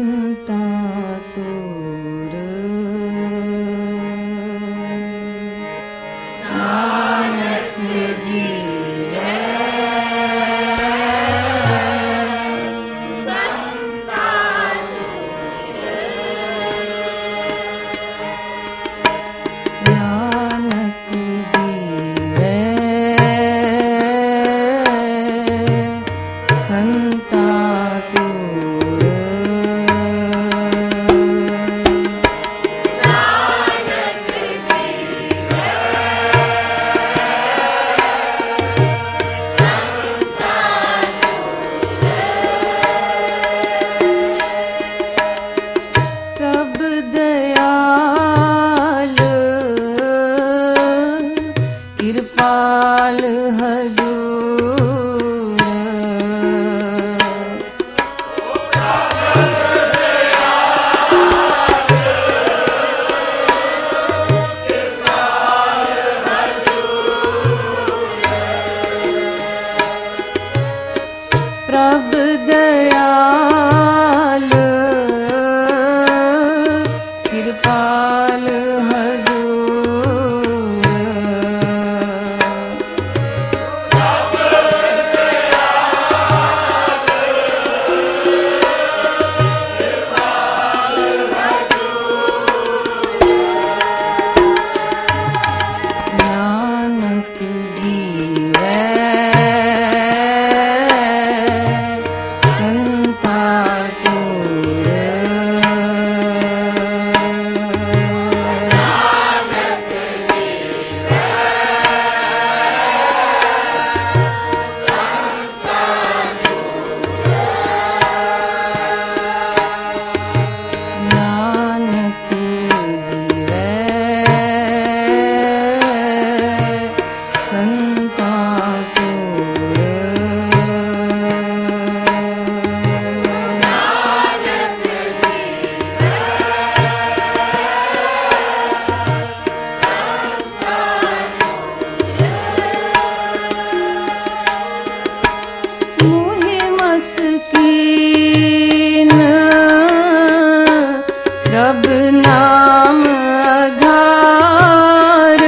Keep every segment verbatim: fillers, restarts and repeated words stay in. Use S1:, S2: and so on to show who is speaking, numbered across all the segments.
S1: संता तोर नानक जीवे संता तोर नानक जीवे संता कृपाल हजूर प्रभु दयाल कृपाल प्रभु नाम आधार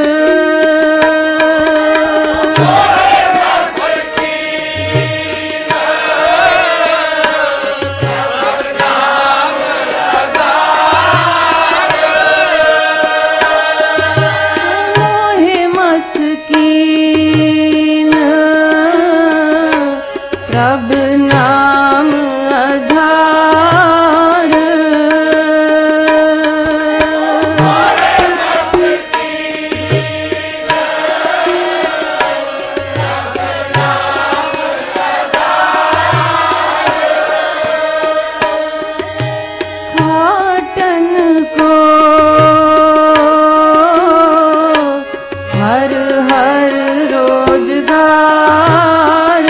S1: मोहे मस्कीन प्रभु नाम आधार हर हर रोजगार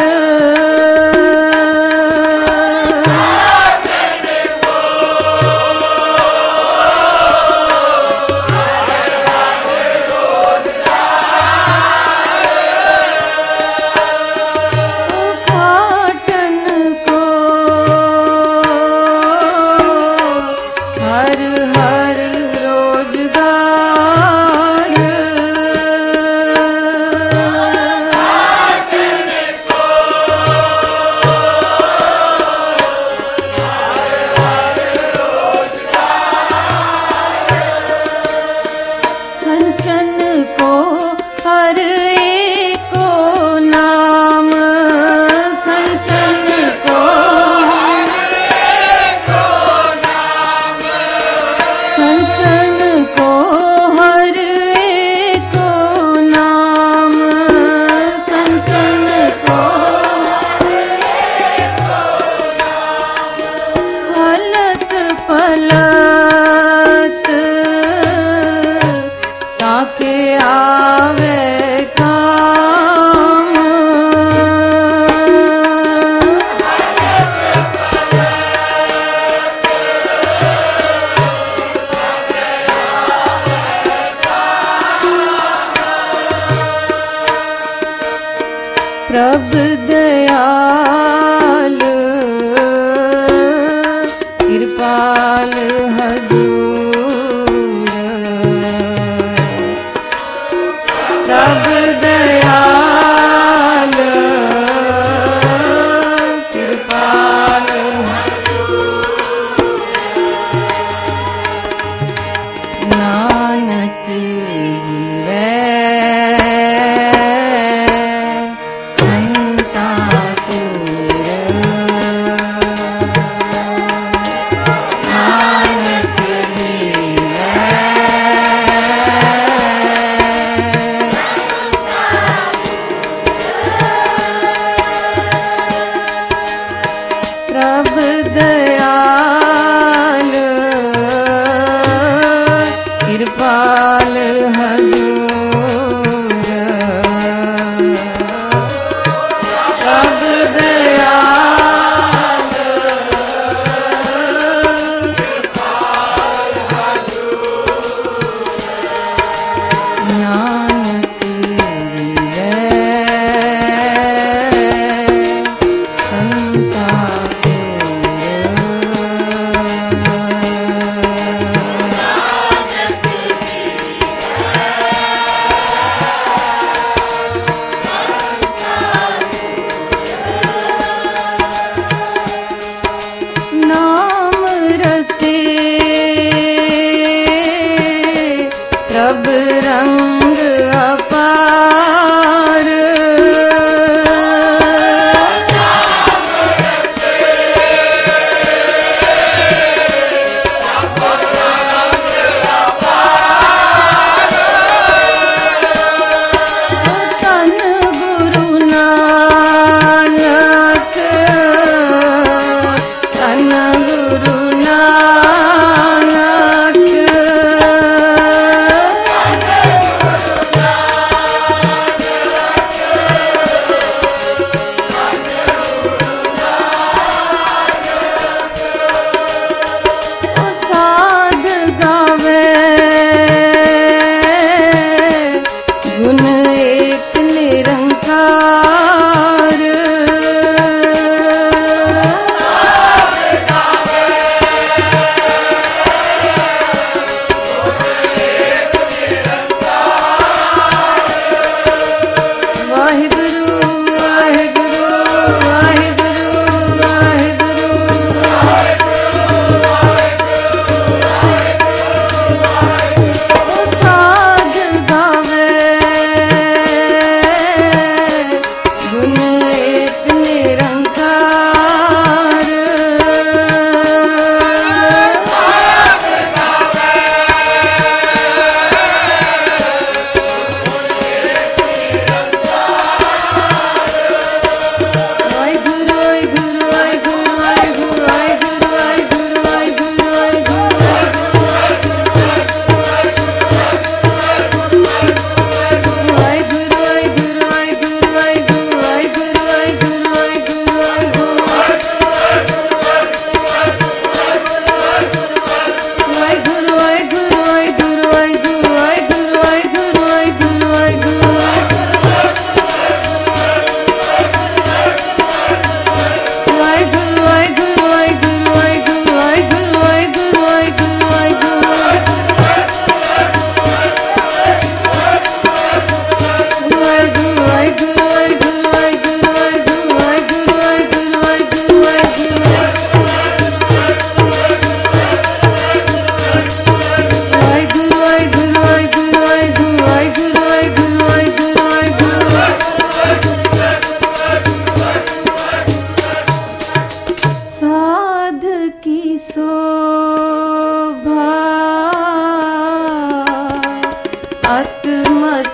S1: खाटन को हर हर रोजगार संचन को हर एक नाम संचन को संचन को हर एक नाम संचन को हलत पलत ताके आवे काम प्रभु दयाल कृपाल हजूर प्रभ दयाल कृपाल नानक जीवै प्रभ दयाल कृपाल हजूर प्रभ दयाल नानक प्रभ रंग अपार तन गुरु नानक तन गुरु गुण एक निरंकार वाहिगुरु वाहिगुरु वाहिगुरु वाहिगुरु साध गावे गुण एक निरंकार वाहिगुरु वाहिगुरु वाहिगुरु वाहिगुरु वाहिगुरु वाहिगुरु वाहिगुरु साध की शोभा अतमस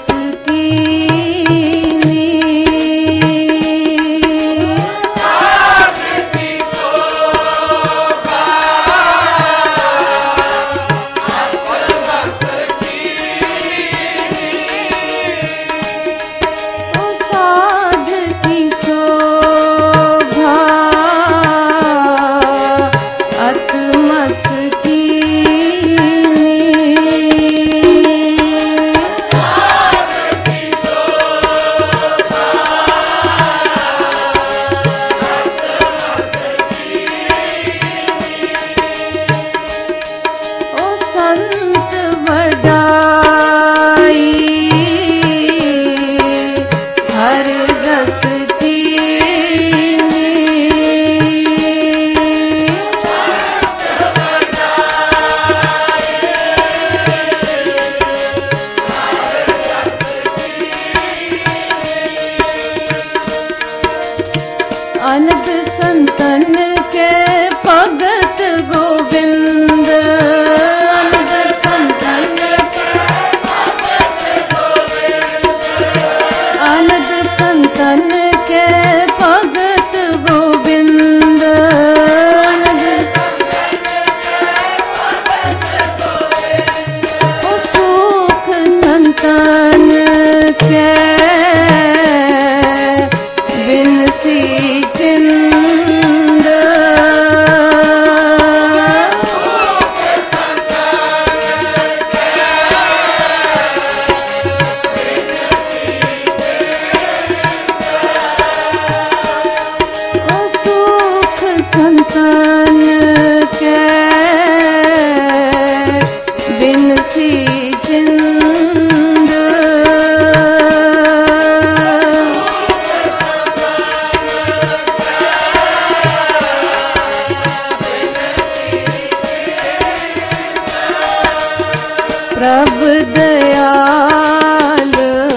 S1: प्रभु दयाल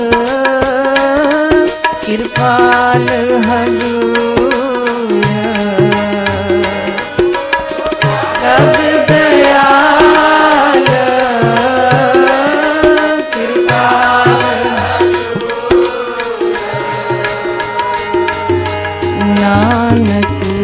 S1: कृपाल हलूया प्रभु दयाल कृपाल नानक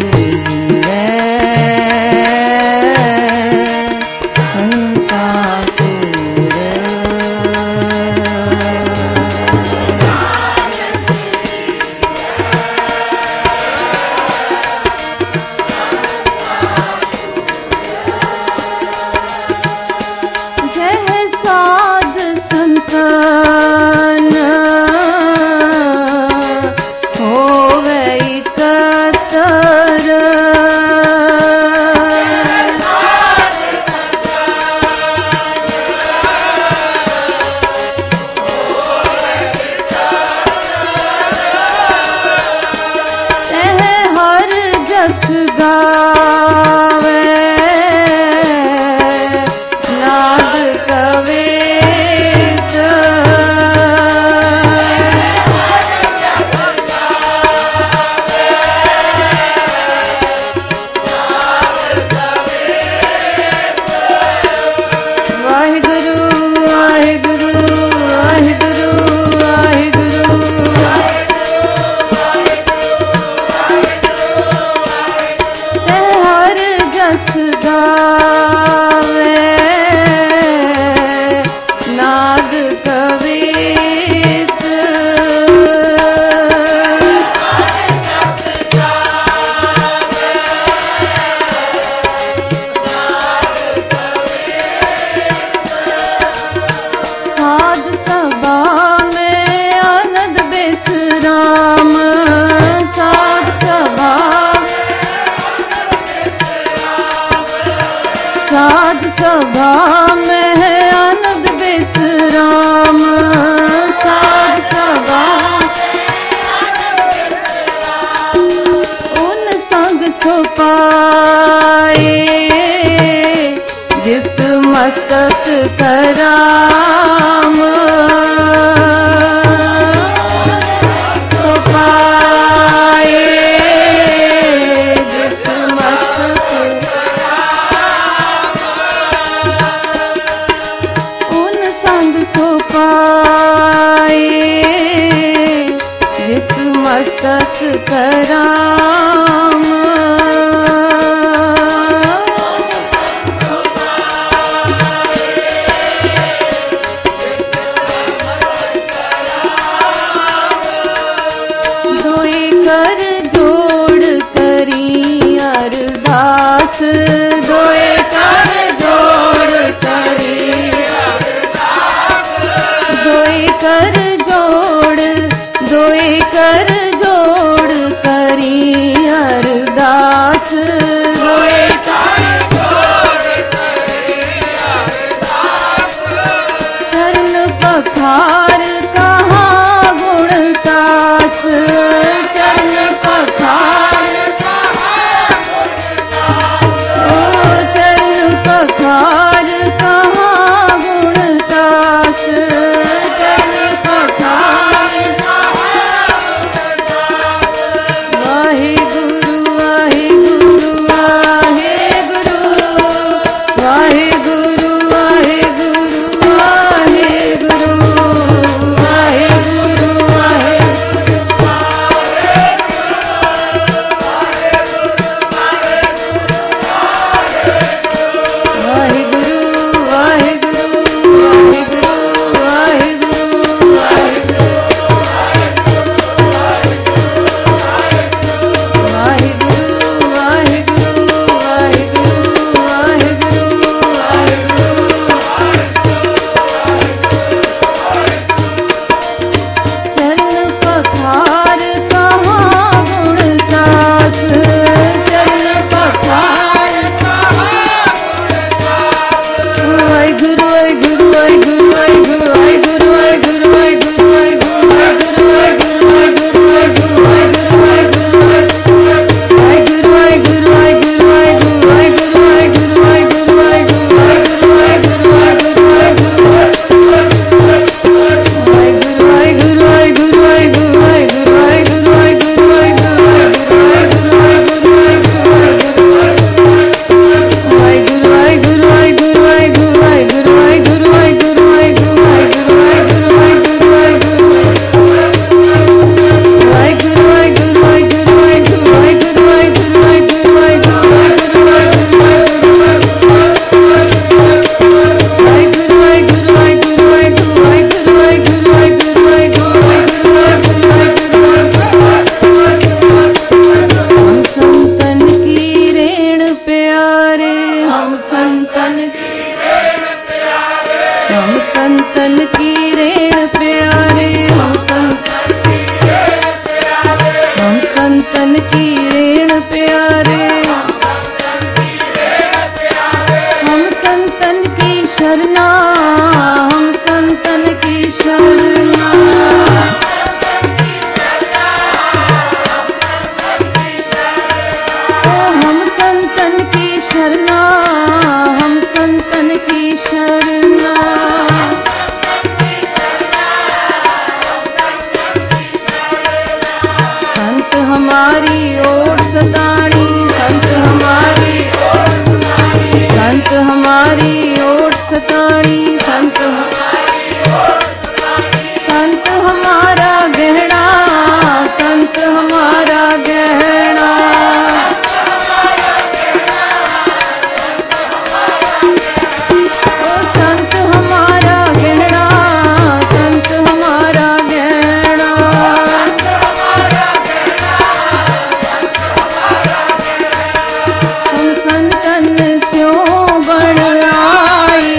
S1: सभा में है आनंद विश्राम साध सभा उन संग छुपाए जिस मस्तक कराम छुपाए जिस मस्तक पाए जिस मस्तक कराम संतन की हम संतन की रेण प्यारे हम संतन की रेण प्यारे हम संतन की रेण प्यारे हम संतन की शरणा हम संतन की शरणा हम संतन की शरणा हम संतन की शरणा संत हमारी ओट सताणी संत हमारी संत हमारी ओट सताणी संत संत हमारा गहना संत हमारा गहना संत हमारा गहना संत हमारा गहना हम संतन स्यों बण आई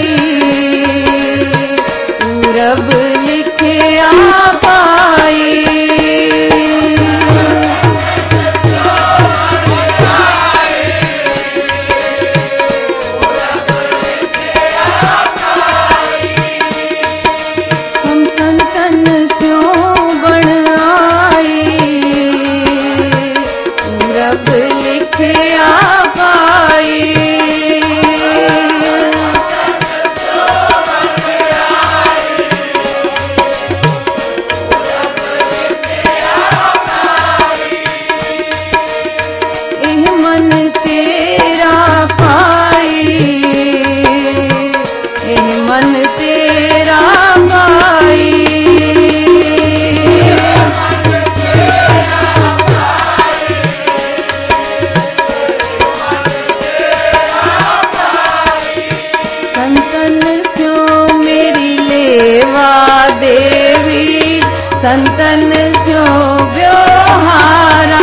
S1: पूरब लिखे आ पाई हम संतन स्यों बण आई पूरब लिखे आ पाई एह मन तेरा पाई एह मन तेरा पाई संतन स्यों मेरी लेवा देवी संतन स्यों व्यवहारा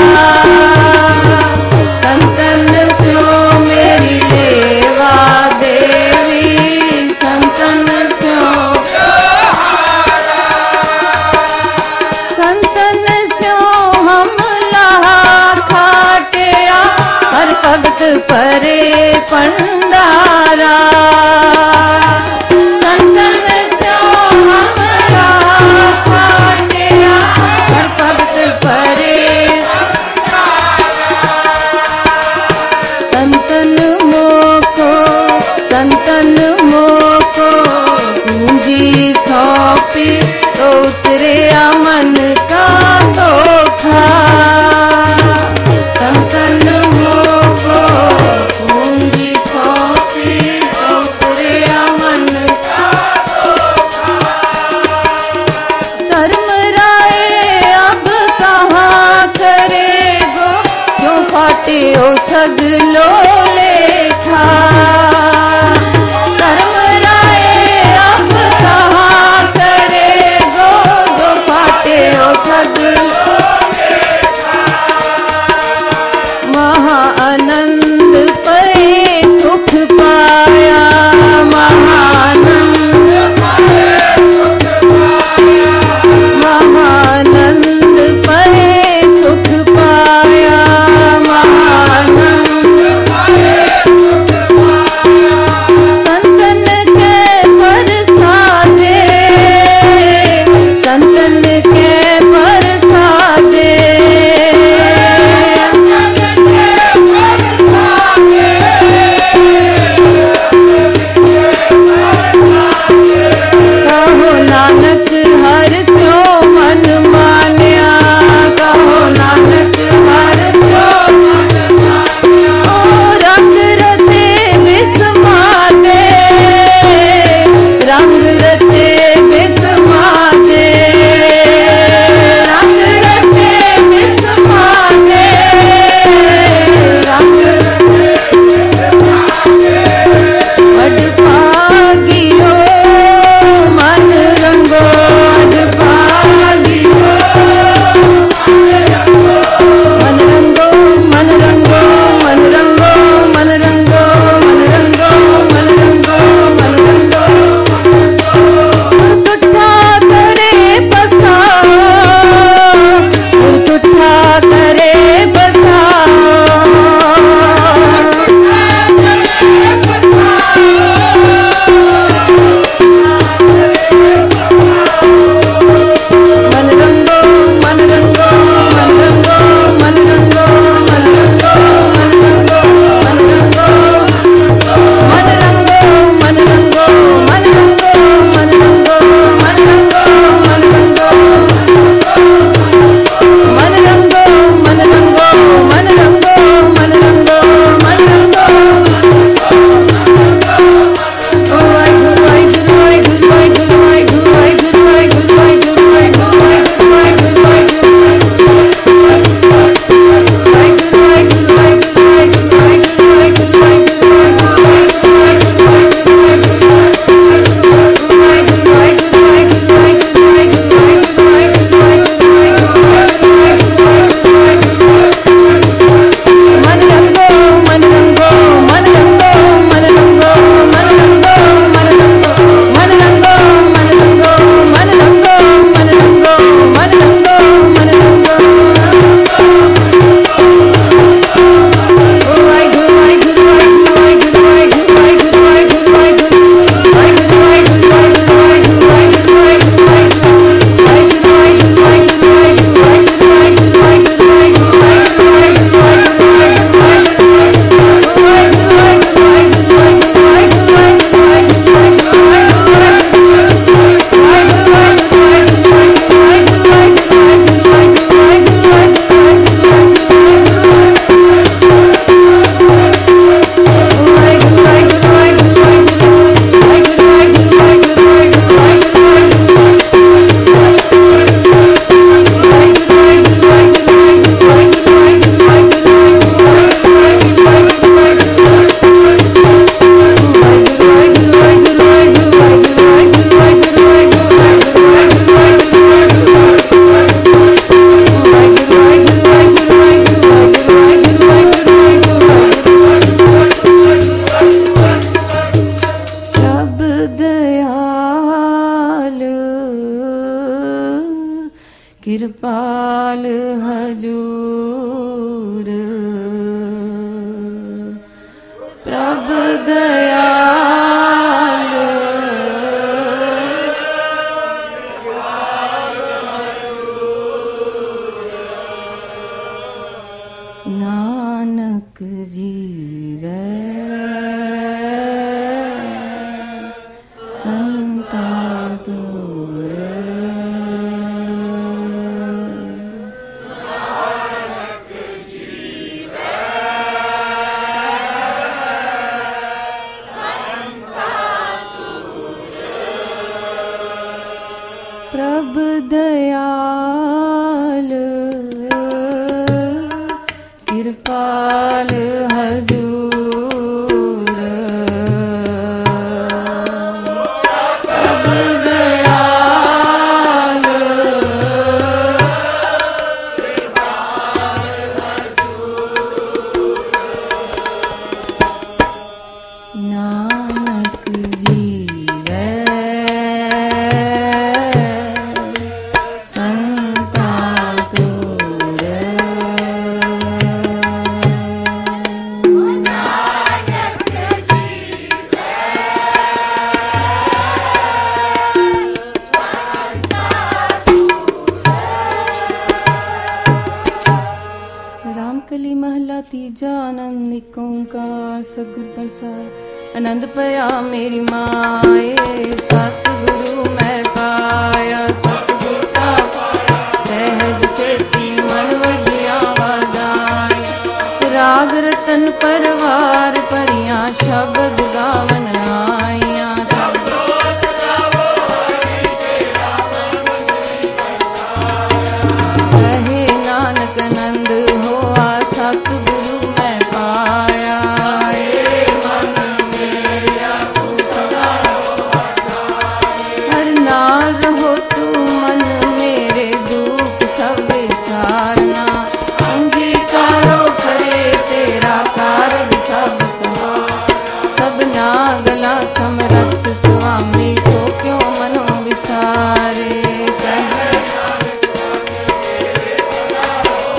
S1: संतन स्यों मेरी लेवा देवी संतन स्यों संतन स्यों हम लहा खाटिया हर भगत परे पंडारा संतन स्यों हम लहा खाटिया हर भगत परे संतन मोको संतन मोको पूंजी सौंपी तो उतरे मन का धोखा संतन मोको पूंजी सौंपी तो उतरे मन का धोखा धर्म राय अब कहाँ करेगो क्यों फाटे ओ सगलो लेखा धर्म राय अब कहाँ करेगो जो फाटे ओ सगलो महाआनंद पे सुख पाया महाआनंद महाआनंद पे सुख पाया महाआनंद कृपाल हजूर प्रभु दयाल नानक जीवै संता दूर प्रभु दयाल कृपाल हजूर प्रभु दयाल नानक जीवै रामकली महला तीजा आनंद एक ओंकार सतगुर प्रसाद आनंद पया मेरी माए सतगुरु मैं पाया सतगुर का सहज सेती मन वजिया वाजाए राग रतन परवार परियां शब्द गावन आइया कहे नानक नंद होआ सतगुरु मैं पाया हर नाज हो तू मन मेरे दुख सब विसारना अंगीकारो करे तेरा कारज सब सब नाग